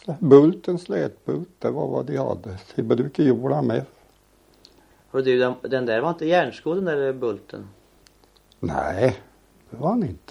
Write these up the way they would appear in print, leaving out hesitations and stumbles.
bulten, slätbult, det var vad de hade. De brukar jorda med. Och du, den där var inte järnskåd, den där bulten? Nej, det var han inte.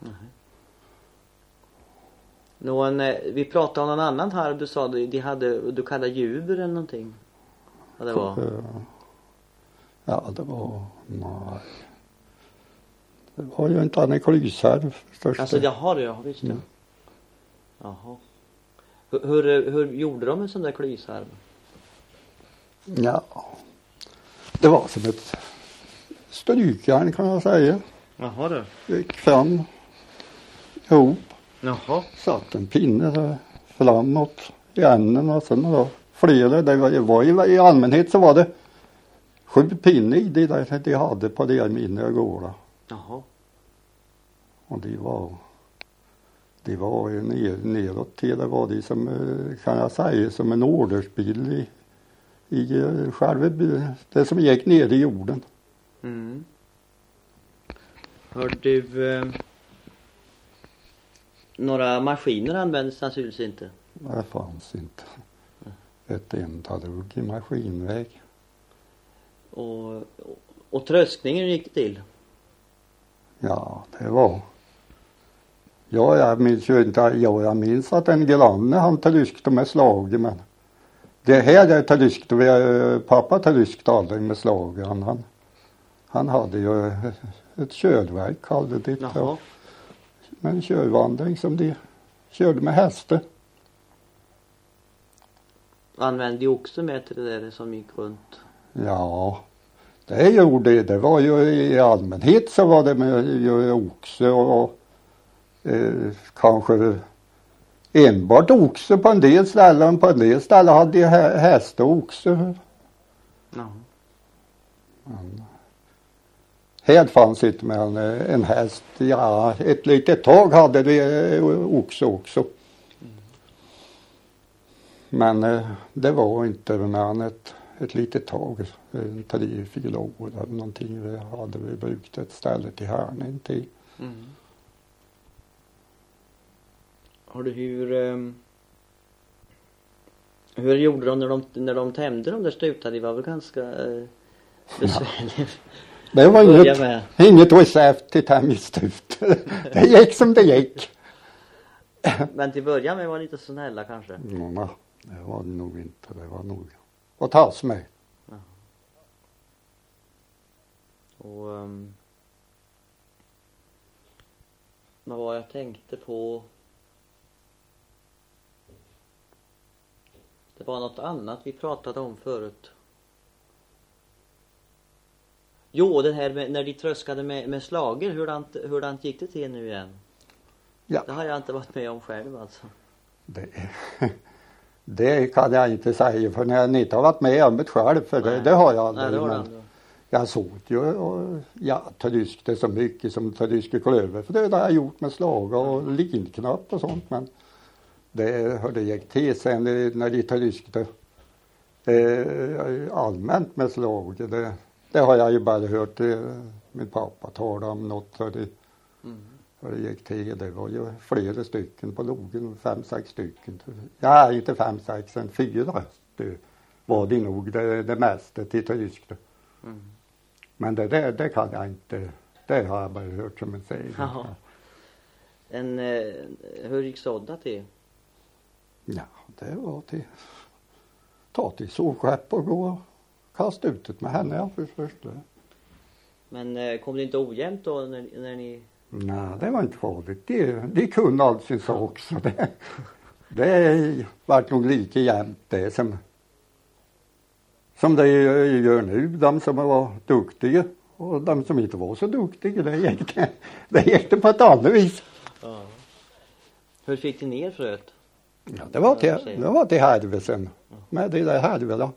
Vi pratade om någon annan här, du sa du kallade juber eller någonting. Ja, det var. Ja, det var, nej. Det var ju inte han en klysarv förstås. Alltså det har du, ja, visst det. Jaha. Hur gjorde de en sån där klysarv? Ja, det var som ett strykjärn kan jag säga. Jaha du. Gick fram ihop. Jaha. Satt en pinne så framåt i änden och sen då flera. Det var i allmänhet så var det 7 pinnar i det där de hade på de mindre gårdarna. Jaha. Och de var ju neråt till, det var de som kan jag säga som en ordersbil i själva det som gick ner i jorden. Mm. Har du några maskiner användes naturligtvis inte? Det fanns inte ett enda rugg i maskinväg. Och tröskningen gick det till? Ja, det var. Ja, jag minns ju inte. Jag minns att en granne han tryskte med slaget, men det här tryskte vi, pappa tryskte aldrig med slaget. Han hade ju ett körverk kallade det. Jaha. Med en körvandring som de körde med hästar. Använde de också med till det där som gick runt? Ja, det gjorde det. var ju i allmänhet så var det med oxe och kanske enbart oxe på en del ställen. På en del ställen hade de häst och oxe. Ja. Här fanns inte med en häst. Ja, ett litet tag hade vi oxe också. Men det var inte med ett litet tag. 3-4 år eller någonting. Hade vi brukt ett ställe till Härnön till. Mm. Har du hur gjorde de när de tämjde de där stutarna? Det var väl ganska besvärligt. Ja. Det var inget recept till tämjstut. Det gick som det gick. Men till början med var lite snälla kanske? Ja, det var det nog inte. Det var nog att tas med. Ja. Och vad var jag tänkte på? Det var något annat vi pratade om förut. Jo, det här när de tröskade med slager, hurdant gick det till nu igen? Ja. Det har jag inte varit med om själv alltså. Det kan jag inte säga för när jag inte har varit med om det själv, för det har jag aldrig. Nej, det har du. Jag såg ju och tryskte så mycket som tryske klöver, för det har jag gjort med slager och linknapp och sånt, men det gick till sen när de tryskte allmänt med slager. Det har jag ju bara hört min pappa tala om något för det gick till. Det var ju flera stycken på logen, 5-6 stycken. Ja, inte 5-6, sen 4 var det nog det mesta till tryskte. Men det kan jag inte, det har jag bara hört som en säger. Jaha. Hur gick sådda till? Ja, det var till ta till såskepp och gå och kasta ut det med henne, först. Men kom det inte ojämnt då när ni... Nej, det var inte farligt. De kunde allt sin sak, så det var nog lika jämnt det som det gör nu. De som var duktiga och de som inte var så duktiga, det gick det på ett annat vis. Ja. Hur fick ni ner fröet? Ja, det var till härvesen. Med det där härvela.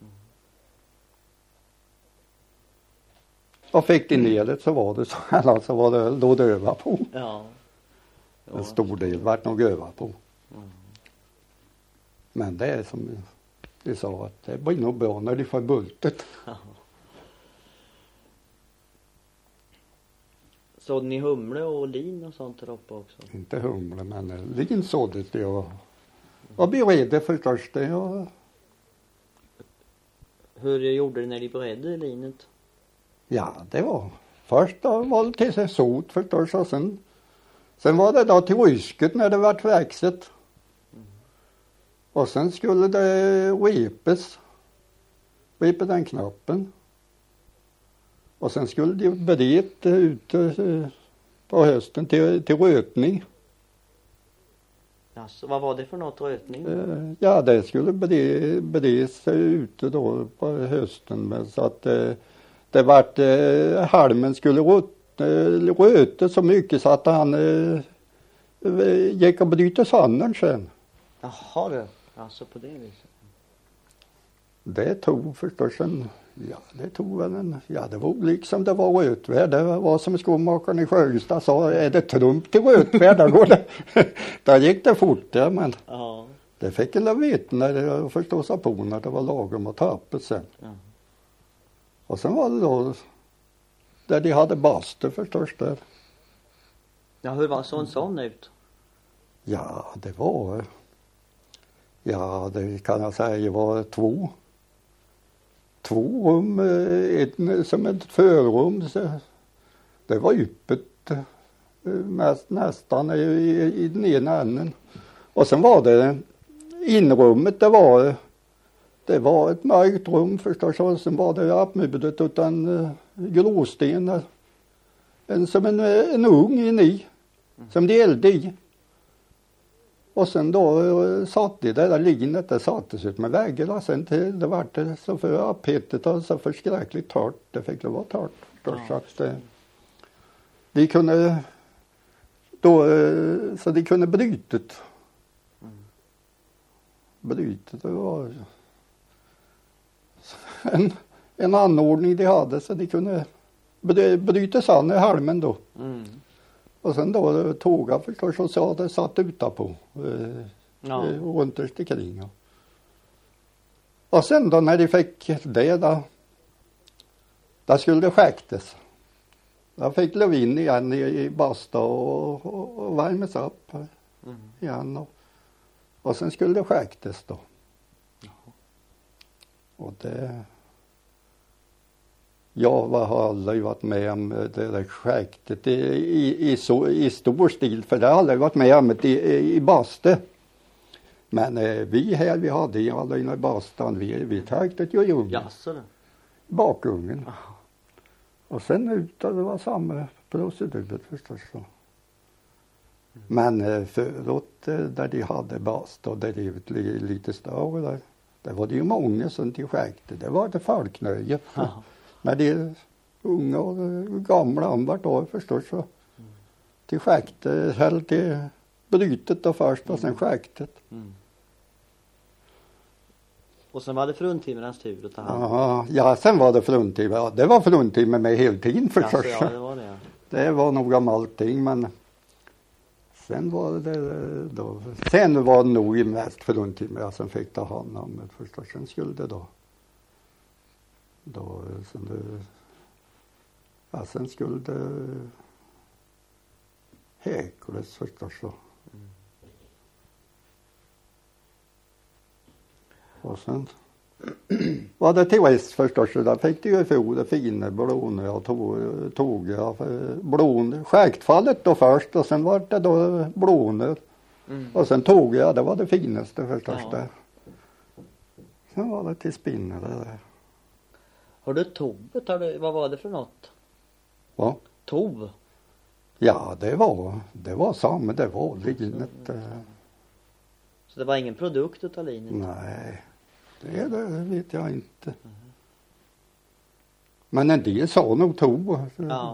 Och fick de ner det så var det så, eller så var det då det öva på. Ja. En stor del vart nog öva på. Men det är som de sa, att det blir nog bra när de får bultet. Ja. Sådde ni humle och lin och sånt där uppe också? Inte humle, men lin såddes det Och beredde förstås det. Och Hur gjorde du när de beredde linet? ja, det var först då var det till sig sot förstås och sen var det då till rysket när det var växet. Och sen skulle det repa den knappen. Och sen skulle de bereda ute på hösten till rötning. Alltså, vad var det för något rötning? Ja, det skulle beredas ute då på hösten. Men så att det vart halmen skulle röta så mycket så att han gick och bryta sönder sen. Jaha du, alltså på det viset. Det tog förstås det var liksom det var rötvär. Det var som skomakaren i Sjöstad sa, är det trump till rötvär då går det. Där gick det fort men Ja. det fick jag veta när det förstås på när det var lagom att tappa sen. Ja. Och sen var det då där de hade bastu förstås där. Ja, hur var sån ut? Ja, det kan jag säga, det var två rum, som ett förrum. Så det var öppet nästan i den ena änden. Och sen var det inrummet, det var ett mörkt rum förstås. Och sen var det uppmurat utan gråstenar. Som en ugn in i, som de eldade i. Och sen då satt de där linet, det sattes ut med väggarna sen till det var det så för upphittet och så förskräckligt torrt. Det fick det vara torrt. Så att de kunde då så de kunde brytet. Brytet det var en anordning de hade så de kunde bryta sand i halmen då. Och sen då tog jag förstås och så det satt utanpå runt omkring. Och sen då när de fick det då skulle det skäktes. Då fick de in igen i basta och värmas upp igen. Och sen skulle det skäktes då. Och det... Jag har aldrig varit med om det där skäktet i stor stil, för det har aldrig varit med om det i baste. Men vi hade ju aldrig i bastan, vi tänkte ju i ugnen. Jaså det? Bakugnen. Och sen ute, det var samma procedur förstås. Men förut där de hade basta och där det var lite större där, det var det ju många som till skäkte. Det var det folknöje. När de unga och gamla vart då förstås så till skäkte, höll till brytet då först och sen skäktet. Och sen var det fruntimmernas tur att ta hand. Ja, sen var det fruntimmer. Ja, det var fruntimmer med hela tiden förstås. Alltså, ja, det var det. Det var nog om allting men sen var det då. Sen var det nog mest fruntimmer jag som fick ta hand om det förstås. Sen skulle det då sen skulle det häklas förstås. Och sen var det till rest förstås. Där fick det ju få det fina blån. Jag tog blån. Skäktfallet då först och sen var det då blån. Och sen tog jag, det var det finaste förstås där. Sen var det till spinnare där. Har du tovet? Vad var det för något? Va? Tov? Ja, det var samma, det var linet. Så det var ingen produkt utav linet? Nej, det vet jag inte. Men en del sa nog tov. Ja.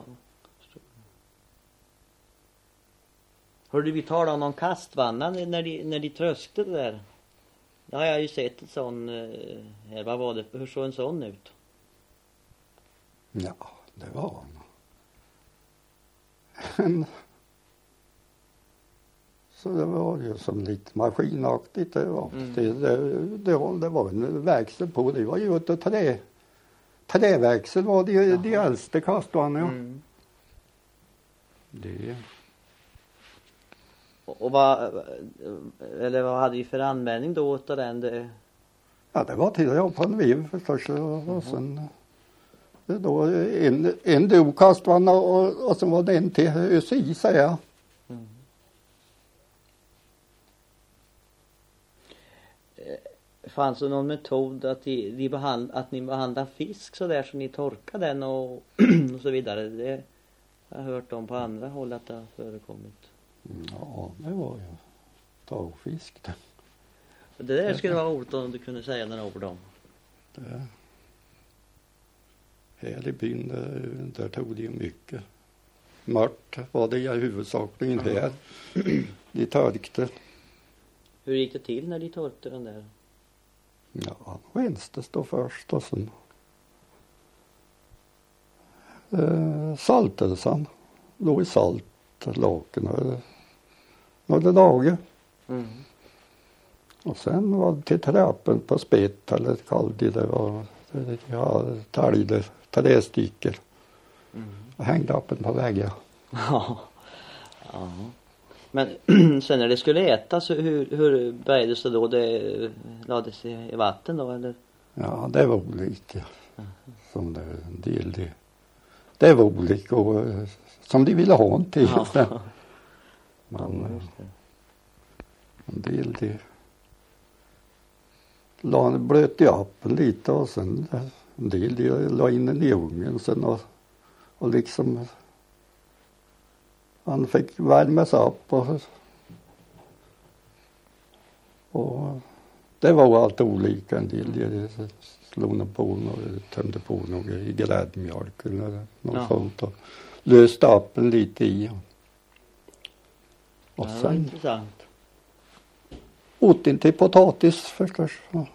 Hörde vi tala om någon kastvanna när de tröskte det där? Ja, jag har ju sett en sån här. Vad var det? Hur såg en sån ut? Ja, det var så det var ju som lite maskinaktigt det var. Det var en växel på. Det var ju ett träväxel var det de äldste kastvanna. Ja. Det. Och vad hade vi för användning då utav den? Ja, det var till jag på en vev förstås och sen då en dokastvann och sen var det en till ÖSI säger jag. Mm. Fanns det någon metod att ni behandlar fisk så där så ni torkar den och så vidare? Det har jag hört om på andra håll att det har förekommit. Ja, det var ju torrfisk det. Det där skulle vara roligt om du kunde säga några ord om. Här i byn där tog det ju mycket. Mört var det huvudsakligen här. De torkte. Hur gick det till när de torkte den där? Ja, renstes då först och sen saltades han. Låg i salt, laken några dagar. Mm. Och sen var det till trappen på spett eller kaldi det var talgde trästycken. Och hängde upp den på väggen. Ja. Men sen när det skulle ätas, hur bärgades det då? Det lades i vatten då eller? Ja, det var olika. Som det en del det var olika och som de ville ha en till. Ja. Men en del blöt i upp lite och sen en del la in den i ugnen sen och liksom han fick värmas upp och det var allt olika. En del slog på och tömde på något i gräddmjölk eller något sånt och löste upp en lite i. Och sen intressant. Åt inte potatis förstås.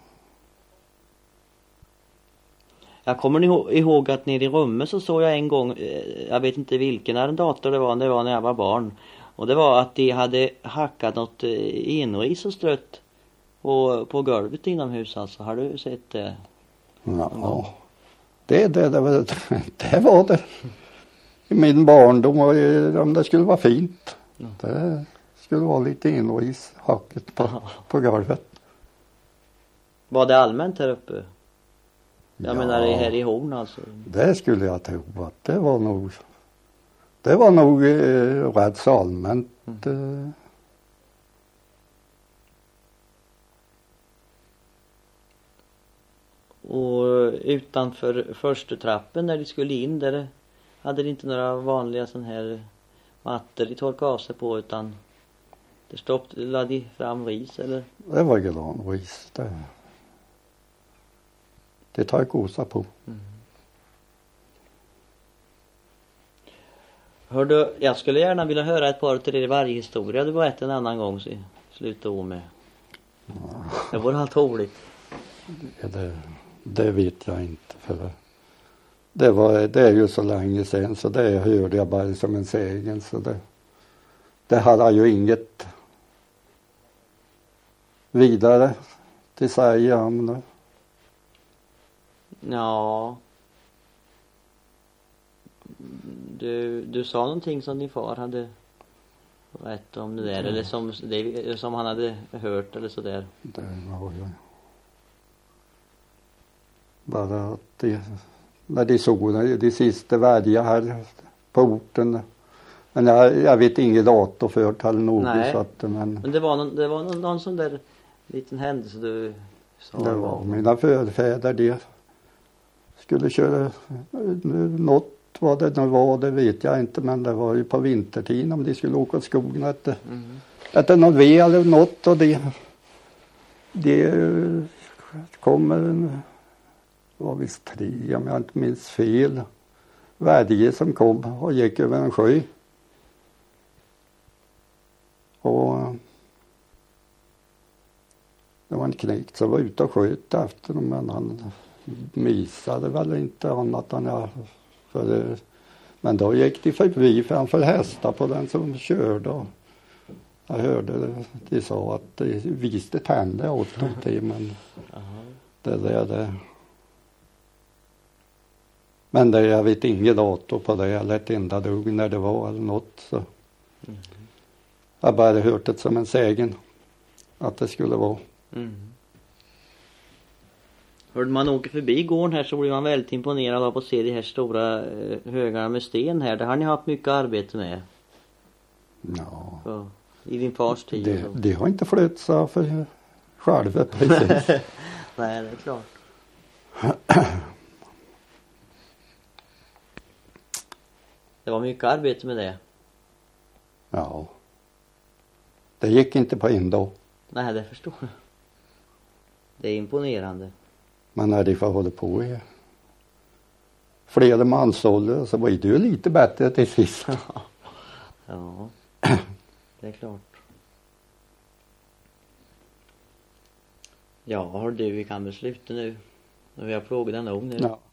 Jag kommer ihåg att nere i rummet så såg jag en gång, jag vet inte vilken arrendator det var när jag var barn. Och det var att de hade hackat något enris och strött på golvet inomhus alltså. Har du sett det? Ja, det var det. I min barndom om det skulle vara fint. Det skulle vara lite enris hacket på golvet. Var det allmänt här uppe? Jag menar här i Horn alltså. Det skulle jag tro att det var nog rätt så allmänt. Och utanför första trappen när de skulle in där hade de inte några vanliga sån här mattor de torkade av sig på utan det lade de fram ris eller? Det var granris det tar kosa på. Hör du, jag skulle gärna vilja höra ett par till varje historia du berättade en annan gång så sluta om med. Det var allt roligt. Det vet jag inte för det är ju så länge sedan så det hörde jag bara som en sägen så det hade ju inget vidare till säga om det. Ja. Du sa någonting som din far hade rätt om det där eller som han hade hört eller så där. Det var ju bara att när de såg de sista värdiga här på orten. Men jag vet inget datum för eller något så att men det var någon sån där liten händelse du sa. Det var mina förfäder de skulle köra något vad det nu var, det vet jag inte men det var ju på vintertid om de skulle åka åt skogen efter någon ved eller något och det kommer var visst 3 om jag inte minns fel värdige som kom och gick över en sjö och det var en knekt som var ute och sköt efter dem men han missade väl inte annat än men då gick de förbi framför hästar på den som körde och jag hörde de sa att de visste tänder åt dem till men det men jag vet inget datum på det eller ett enda dugg när det var eller något så Jag bara hört det som en sägen att det skulle vara. Hörde man åker förbi gården här så blir man väldigt imponerad av att se de här stora högarna med sten här. Det har ni haft mycket arbete med. Ja. Så, i din fars tid. Det har inte flöts av för själva precis. Nej, det är klart. Det var mycket arbete med det. Ja. Det gick inte på en dag. Nej, det förstår jag. Det är imponerande. Men när de får hålla på i flera mansålder så var det ju lite bättre till sist. Ja, det är klart. Ja, hör du, vi kan besluta nu. Vi har plågat den nog nu. Ja.